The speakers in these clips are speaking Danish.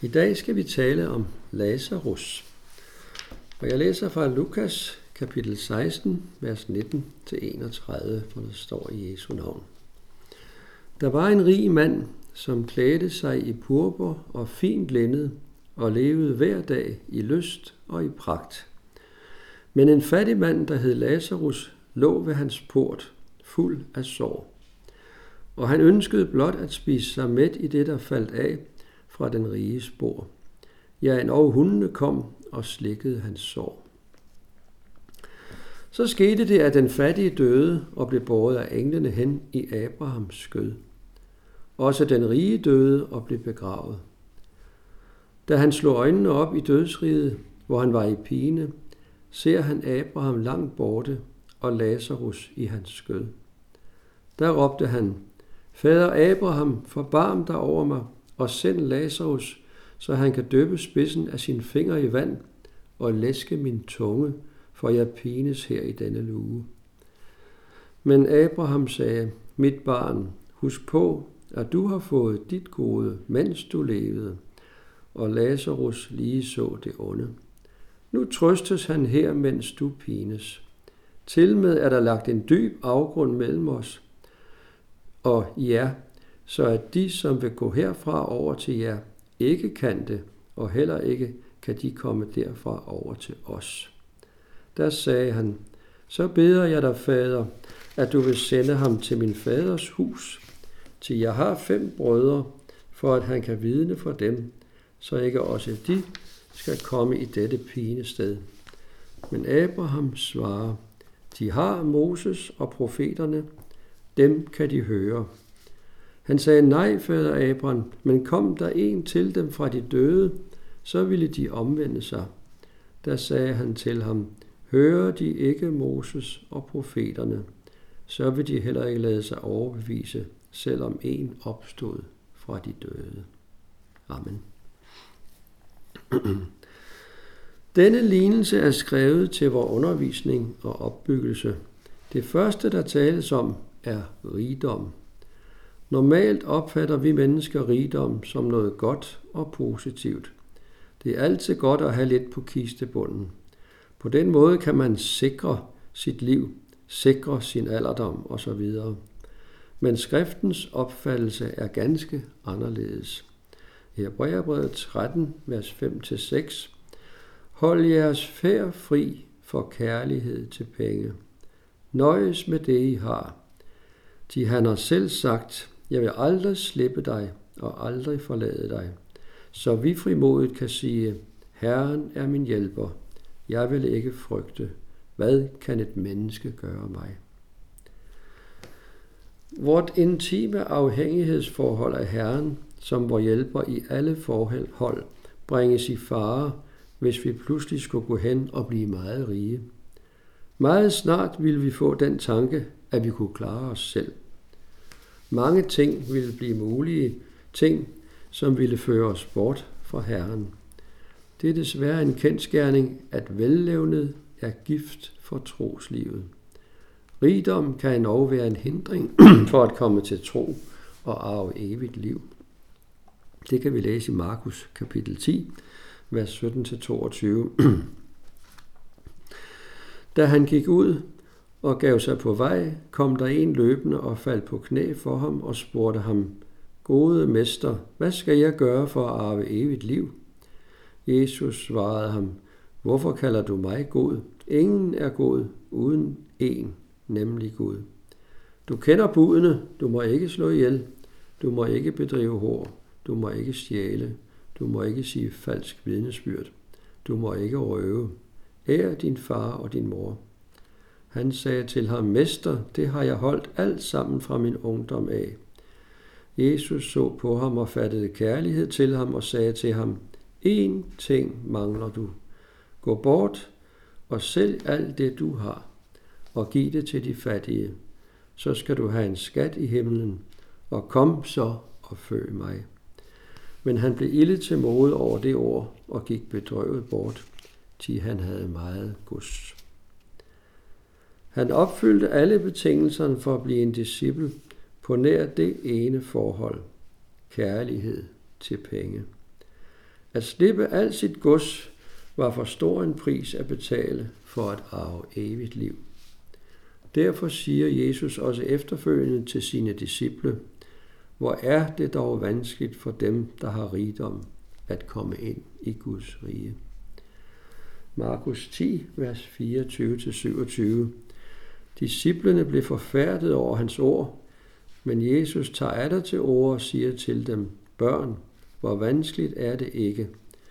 I dag skal vi tale om Lazarus. Og jeg læser fra Lukas kapitel 16, vers 19-31, hvor der står i Jesu navn. Der var en rig mand, som klædte sig i purpur og fint linned og levede hver dag i lyst og i pragt. Men en fattig mand, der hed Lazarus, lå ved hans port, fuld af sår. Og han ønskede blot at spise sig mæt i det, der faldt af fra den riges bord. Ja, endog hundene kom og slikkede hans sår. Så skete det, at den fattige døde og blev båret af englene hen i Abrahams skød. Også den rige døde og blev begravet. Da han slog øjnene op i dødsriget, hvor han var i pine, ser han Abraham langt borte og Lazarus i hans skød. Der råbte han: Fader Abraham, forbarm dig over mig og send Lazarus, så han kan dyppe spidsen af sin finger i vand og læske min tunge, for jeg pines her i denne luge. Men Abraham sagde: Mit barn, husk på, at du har fået dit gode, mens du levede, og Lazarus lige så det onde. Nu trøstes han her, mens du pines. Tilmed er der lagt en dyb afgrund mellem os og jer, så at de, som vil gå herfra over til jer, ikke kan det, og heller ikke kan de komme derfra over til os. Der sagde han: Så beder jeg dig, fader, at du vil sende ham til min faders hus, til jeg har 5 brødre, for at han kan vidne for dem, så ikke også de skal komme i dette pinested. Men Abraham svarer: De har Moses og profeterne, dem kan de høre. Han sagde: Nej, fader Abraham, men kom der en til dem fra de døde, så ville de omvende sig. Der sagde han til ham: Hører de ikke Moses og profeterne, så vil de heller ikke lade sig overbevise, selvom en opstod fra de døde. Amen. Denne lignelse er skrevet til vor undervisning og opbyggelse. Det første, der tales om, er rigdom. Normalt opfatter vi mennesker rigdom som noget godt og positivt. Det er altid godt at have lidt på kistebunden. På den måde kan man sikre sit liv, sikre sin alderdom osv. Men skriftens opfattelse er ganske anderledes. I Hebræerbrevet 13, vers 5-6. Hold jeres færd fri for kærlighed til penge. Nøjes med det, I har. De han har selv sagt: Jeg vil aldrig slippe dig og aldrig forlade dig. Så vi frimodigt kan sige: Herren er min hjælper. Jeg vil ikke frygte. Hvad kan et menneske gøre mig? Vort intime afhængighedsforhold af Herren, som vor hjælper i alle forhold, bringes i fare, hvis vi pludselig skulle gå hen og blive meget rige. Meget snart ville vi få den tanke, at vi kunne klare os selv. Mange ting ville blive mulige, ting, som ville føre os bort fra Herren. Det er desværre en kendsgerning, at vellevnet er gift for troslivet. Rigdom kan endog være en hindring for at komme til tro og arve evigt liv. Det kan vi læse i Markus kapitel 10, vers 17-22. Da han gik ud og gav sig på vej, kom der en løbende og faldt på knæ for ham og spurgte ham: Gode mester, hvad skal jeg gøre for at arve evigt liv? Jesus svarede ham: Hvorfor kalder du mig god? Ingen er god uden en, nemlig Gud. Du kender budene: du må ikke slå ihjel, du må ikke bedrive hor, du må ikke stjæle, du må ikke sige falsk vidnesbyrd, du må ikke røve. Ær din far og din mor. Han sagde til ham: Mester, det har jeg holdt alt sammen fra min ungdom af. Jesus så på ham og fattede kærlighed til ham og sagde til ham: En ting mangler du. Gå bort og sælg alt det du har, og giv det til de fattige. Så skal du have en skat i himlen, og kom så og følg mig. Men han blev ilde til mode over det ord og gik bedrøvet bort, til han havde meget gods. Han opfyldte alle betingelserne for at blive en disciple på nær det ene forhold: kærlighed til penge. At slippe alt sit gods var for stor en pris at betale for at arve evigt liv. Derfor siger Jesus også efterfølgende til sine disciple: hvor er det dog vanskeligt for dem, der har rigdom, at komme ind i Guds rige. Markus 10, vers 24-27. Disciplene blev forfærdet over hans ord, men Jesus tager atter til orde og siger til dem: børn, hvor vanskeligt er det ikke.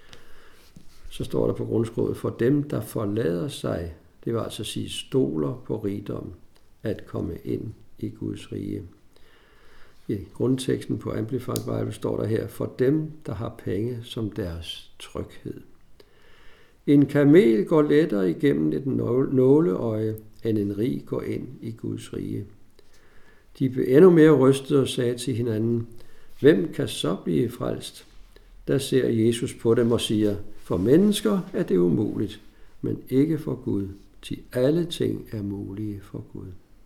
Så står der på grundsproget: for dem, der forlader sig, det vil altså sige stoler på rigdom, at komme ind i Guds rige. I grundteksten på Amplified Bible står der her: for dem, der har penge som deres tryghed. En kamel går lettere igennem et nåleøje, end en rig går ind i Guds rige. De blev endnu mere rystede og sagde til hinanden: hvem kan så blive frelst? Der ser Jesus på dem og siger: for mennesker er det umuligt, men ikke for Gud, til alle ting er mulige for Gud.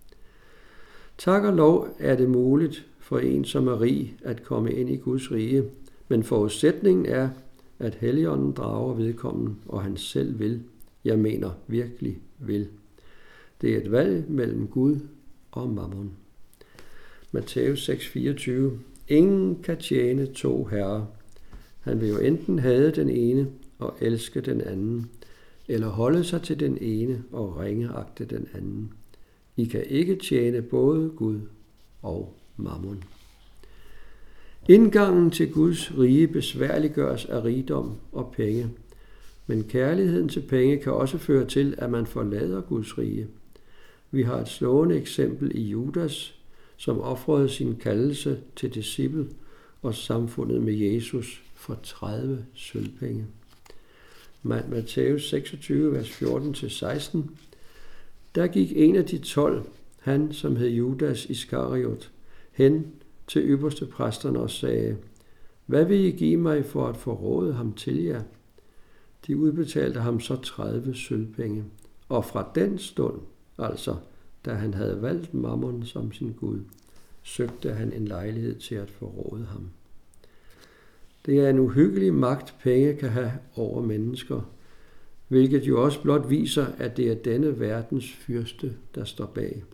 Tak og lov er det muligt for en, som er rig, at komme ind i Guds rige, men forudsætningen er, at Helligånden drager vedkommende, og han selv vil. Jeg mener virkelig vil. Det er et valg mellem Gud og mammon. Matthæus 6:24. Ingen kan tjene to herrer. Han vil jo enten hade den ene og elske den anden, eller holde sig til den ene og ringeagte den anden. I kan ikke tjene både Gud og mammon. Indgangen til Guds rige besværliggøres af rigdom og penge, men kærligheden til penge kan også føre til, at man forlader Guds rige. Vi har et slående eksempel i Judas, som ofrede sin kaldelse til disciple og samfundet med Jesus for 30 sølvpenge. Matthæus 26, vers 14-16. Der gik en af de 12, han som hed Judas Iskariot, hen til ypperste præsterne og sagde: hvad vil I give mig for at forråde ham til jer? De udbetalte ham så 30 sølvpenge, og fra den stund, altså da han havde valgt mammon som sin Gud, søgte han en lejlighed til at forråde ham. Det er en uhyggelig magt, penge kan have over mennesker, hvilket jo også blot viser, at det er denne verdens fyrste, der står bag.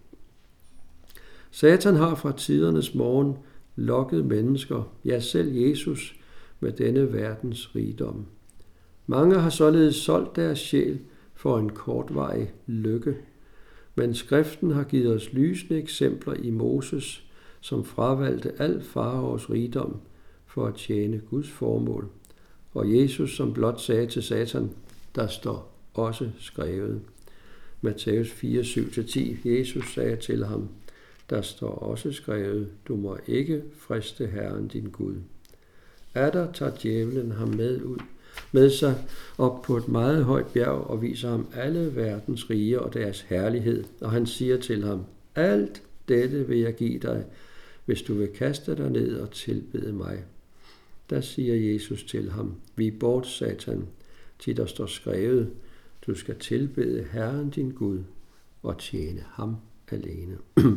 Satan har fra tidernes morgen lokket mennesker, ja selv Jesus, med denne verdens rigdom. Mange har således solgt deres sjæl for en kortvarig lykke, men skriften har givet os lysende eksempler i Moses, som fravalgte al faraos rigdom for at tjene Guds formål, og Jesus, som blot sagde til Satan: der står også skrevet. Matthæus 4, 7-10. Jesus sagde til ham: der står også skrevet, du må ikke friste Herren din Gud. Atter tager djævlen ham med sig op på et meget højt bjerg og viser ham alle verdens rige og deres herlighed, og han siger til ham: alt dette vil jeg give dig, hvis du vil kaste dig ned og tilbede mig. Der siger Jesus til ham: vig bort, Satan, til der står skrevet, du skal tilbede Herren din Gud og tjene ham alene.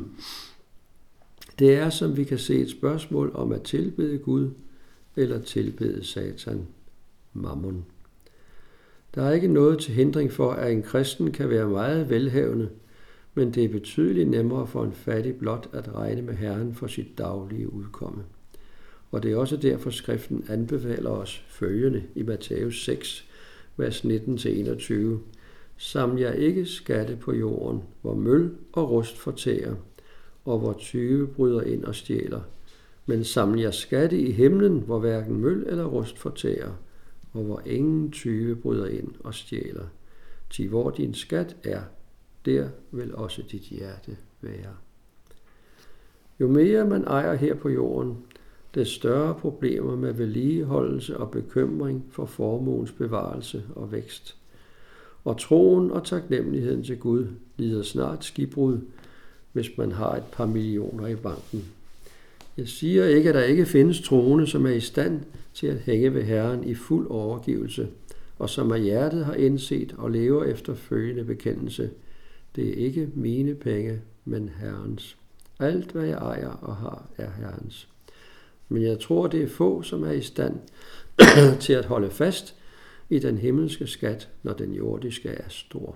Det er, som vi kan se, et spørgsmål om at tilbede Gud eller tilbede Satan, mammon. Der er ikke noget til hindring for, at en kristen kan være meget velhavende, men det er betydeligt nemmere for en fattig blot at regne med Herren for sit daglige udkomme. Og det er også derfor, skriften anbefaler os følgende i Matthæus 6, vers 19-21. Saml jer ikke skatte på jorden, hvor møl og rust fortærer, og hvor tyve bryder ind og stjæler. Men saml jer skatte i himlen, hvor hverken møl eller rust fortærer, og hvor ingen tyve bryder ind og stjæler. Til hvor din skat er, der vil også dit hjerte være. Jo mere man ejer her på jorden, des større problemer med vedligeholdelse og bekymring for formuens bevarelse og vækst. Og troen og taknemmeligheden til Gud lider snart skibbrud, hvis man har et par millioner i banken. Jeg siger ikke, at der ikke findes troende, som er i stand til at hænge ved Herren i fuld overgivelse, og som af hjertet har indset og lever efter følgende bekendelse: det er ikke mine penge, men Herrens. Alt, hvad jeg ejer og har, er Herrens. Men jeg tror, det er få, som er i stand til at holde fast i den himmelske skat, når den jordiske er stor.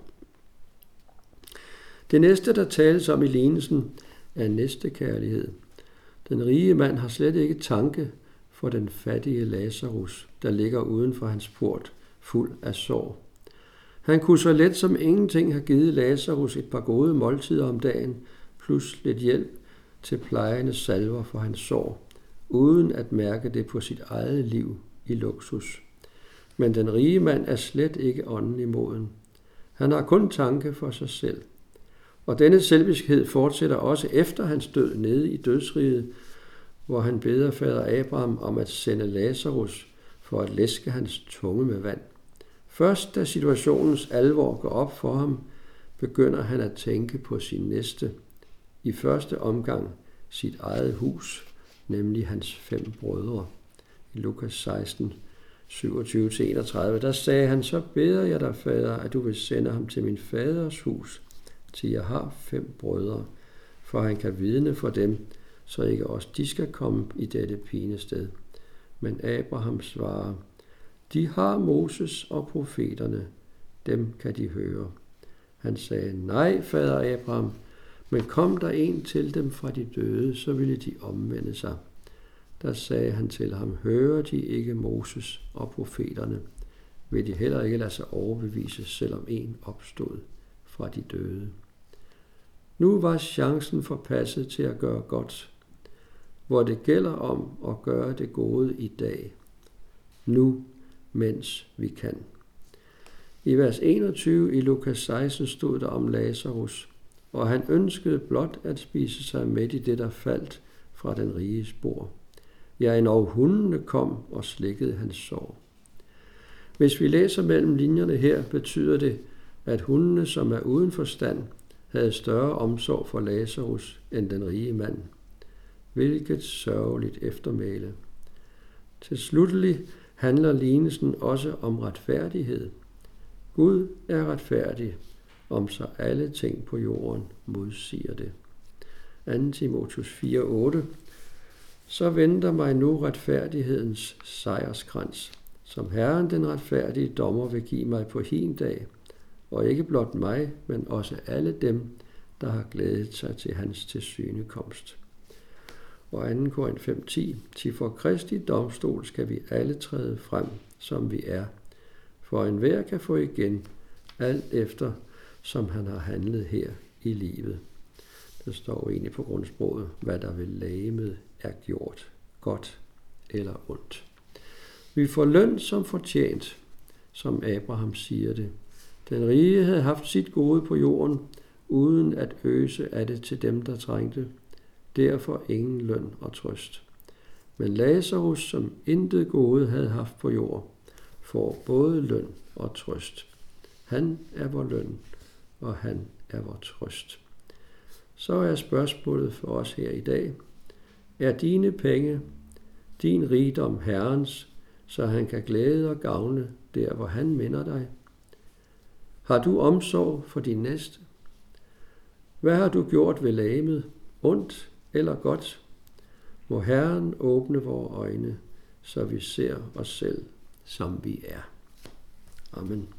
Det næste, der tales om i lignelsen, er næstekærlighed. Den rige mand har slet ikke tanke for den fattige Lazarus, der ligger uden for hans port, fuld af sår. Han kunne så let som ingenting have givet Lazarus et par gode måltider om dagen, plus lidt hjælp til plejende salver for hans sår, uden at mærke det på sit eget liv i luksus. Men den rige mand er slet ikke åndelig moden. Han har kun tanke for sig selv. Og denne selviskhed fortsætter også efter hans død nede i dødsriget, hvor han beder fader Abraham om at sende Lazarus for at læske hans tunge med vand. Først da situationens alvor går op for ham, begynder han at tænke på sin næste. I første omgang sit eget hus, nemlig hans 5 brødre. I Lukas 16, 27-31, der sagde han, så beder jeg dig, fader, at du vil sende ham til min faders hus, til jeg har 5 brødre, for han kan vidne for dem, så ikke også de skal komme i dette pinested. Men Abraham svarer, de har Moses og profeterne, dem kan de høre. Han sagde, nej, fader Abraham, men kom der en til dem fra de døde, så ville de omvende sig. Der sagde han til ham, hører de ikke Moses og profeterne, vil de heller ikke lade sig overbevise, selvom en opstod fra de døde. Nu var chancen forpasset til at gøre godt, hvor det gælder om at gøre det gode i dag. Nu, mens vi kan. I vers 21 i Lukas 16 stod der om Lazarus, og han ønskede blot at spise sig med i det, der faldt fra den riges bord. Ja, endog hundene kom og slikkede hans sår. Hvis vi læser mellem linjerne her, betyder det, at hundene, som er uden forstand, havde større omsorg for Lazarus end den rige mand. Hvilket sørgeligt eftermæle. Til slutlig handler lignelsen også om retfærdighed. Gud er retfærdig, om så alle ting på jorden modsiger det. 2. Timotheus 4:8. Så venter mig nu retfærdighedens sejrskrans, som Herren den retfærdige dommer vil give mig på hin dag, og ikke blot mig, men også alle dem, der har glædet sig til hans tilsynekomst. Og 2. Korinther 5:10. Til for Kristi domstol skal vi alle træde frem, som vi er, for enhver kan få igen, alt efter, som han har handlet her i livet. Der står egentlig på grundsproget, hvad der ved legemet er gjort, godt eller ondt. Vi får løn som fortjent, som Abraham siger det. Den rige havde haft sit gode på jorden, uden at øse af det til dem, der trængte. Derfor ingen løn og trøst. Men Lazarus, som intet gode havde haft på jord, får både løn og trøst. Han er vor løn, og han er vor trøst. Så er spørgsmålet for os her i dag, er dine penge, din rigdom Herrens, så han kan glæde og gavne der, hvor han minder dig? Har du omsorg for din næste? Hvad har du gjort ved legemet, ondt eller godt? Må Herren åbne vores øjne, så vi ser os selv, som vi er. Amen.